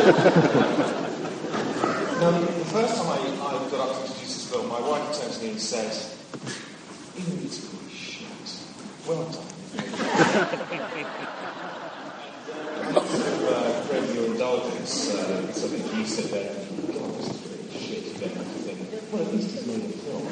Now, the first time I got up to introduce this film, my wife turned to me and said, "Even it's really shit. Well done." Greg, your indulgence, something you said there, "God, this is really shit." You don't have to think, well, at least he's made a film.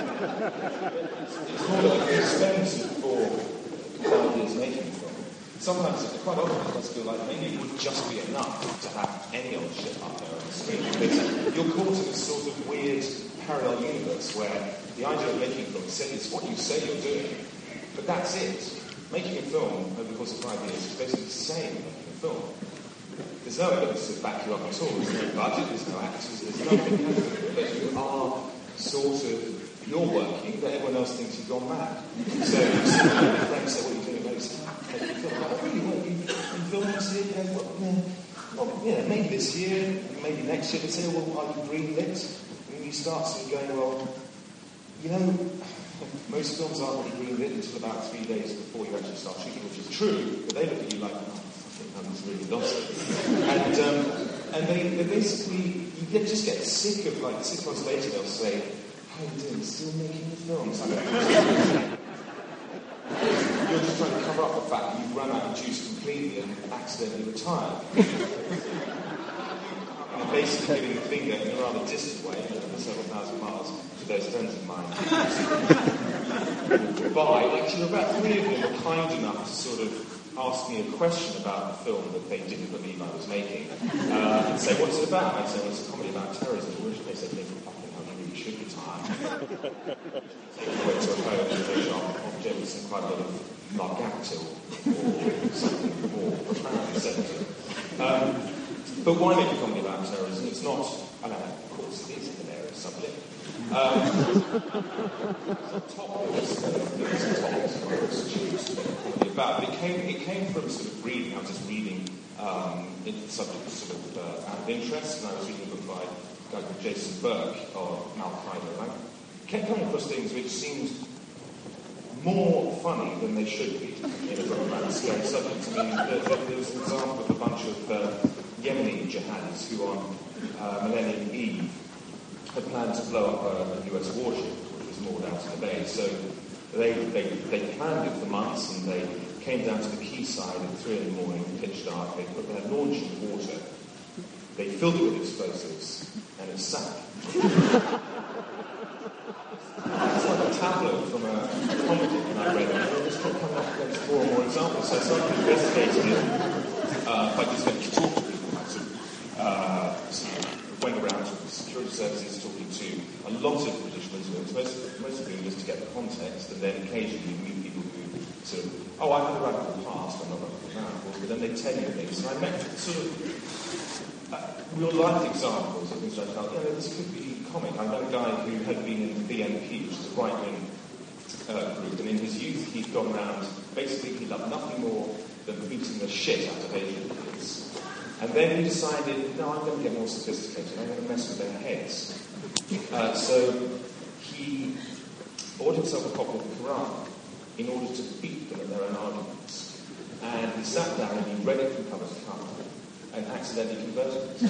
It's more like you spend 4 to 5 years making a film. Sometimes, quite often, it does feel like maybe it would just be enough to have any old shit up there on the screen. Because you're caught in this sort of weird parallel universe where the idea of making a film is what you say you're doing, but that's it. Making a film over the course of 5 years is basically the same as making a film. There's no evidence to back you up at all. There's no budget, there's no actors, there's nothing. But you are sort of, you're working, but everyone else thinks you've gone mad. So you see your friends say, "What are you doing?" They say, "Making a film." Like, "Really? What, you filming this year?" Well, maybe this year, maybe next year. They say, "Well, are you greenlit?" And you start sort of going, "Well, most films aren't really greenlit until about 3 days before you actually start shooting," which is true, but they look at you like, "Oh, fucking hell, he's really lost it." And they basically, just get sick of, like, 6 months later, they'll say, "How are you doing? Still making the films?" You're just trying to cover up the fact that you've run out of juice completely and accidentally retired. You're basically giving the finger in a rather distant way, several thousand miles, to those friends of mine. Actually, about 3 of them were kind enough to sort of ask me a question about the film that they didn't believe I was making, and say, "What's it about?" I'd say, "Well, it's a comedy about terrorism." Which they said, "Fucking hell, you really should retire." Take it away to a home and they shot objects and quite a lot of Largactil or something more profoundly sensitive. But why make a comedy about terrorism? It's not, I don't know, of course it is a hilarious subject. But it came from sort of reading. I was just reading into the subject sort of out of interest, and I was reading a book by a guy called Jason Burke of Al-Qaeda, and I kept coming across things which seemed more funny than they should be in a book about this scary subject. I mean, there was an example of a bunch of Yemeni jihadis who on Millennium Eve had planned to blow up a US warship, which was moored out in the bay. So they planned it for months, and they came down to the quayside at 3 in the morning, pitch dark. They put their launch in water. They filled it with explosives, and it sank. It's like a tableau from a comedy that I read, and I just kept coming up against 4 or more examples. So I started investigating it by just going to talk to people. I went around to the security services talking to a lot of British Muslims, most of whom just to get the context, and then occasionally you meet people who sort of, "Oh, I've had a radical past, I'm not radical now," but then they tell you things. And I met sort of real-life examples of things I felt, this could be comic. I met a guy who had been in the BNP, which is a right-wing group, and in his youth he'd gone around, basically he loved nothing more than beating the shit out of Asian kids. And then he decided, no, I'm going to get more sophisticated, I'm going to mess with their heads. So he bought himself a copy of the Quran in order to beat them at their own arguments. And he sat down and he read it from cover to cover and accidentally converted it.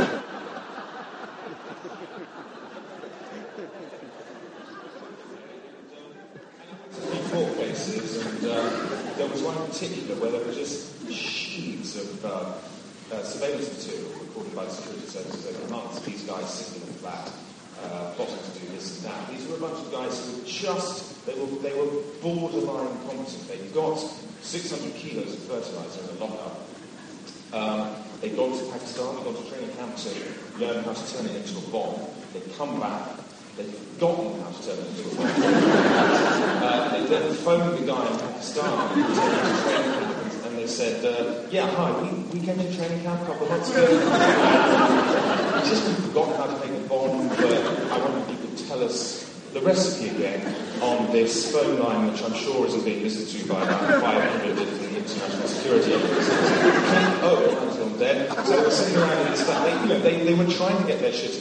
Court cases, and there was one in particular where there were just sheets of surveillance material recorded by the security services over months. These guys sitting in the flat, plotting to do this and that. These were a bunch of guys who were they were borderline competent. They got 600 kilos of fertilizer in a lockup. They'd gone to Pakistan, they'd gone to training camp to learn how to turn it into a bomb. They'd come back, they'd forgotten how to turn it into a bomb. They then phoned the guy in Pakistan who was taking to training camp, and they said, hi, we came to training camp a couple of months ago. We just forgotten how to make a bomb, but I wonder if you could tell us the recipe again on this phone line, which I'm sure isn't being listened to by about 500 different international security agencies. I'm dead. So they were sitting around in this flat. They were trying to get their shit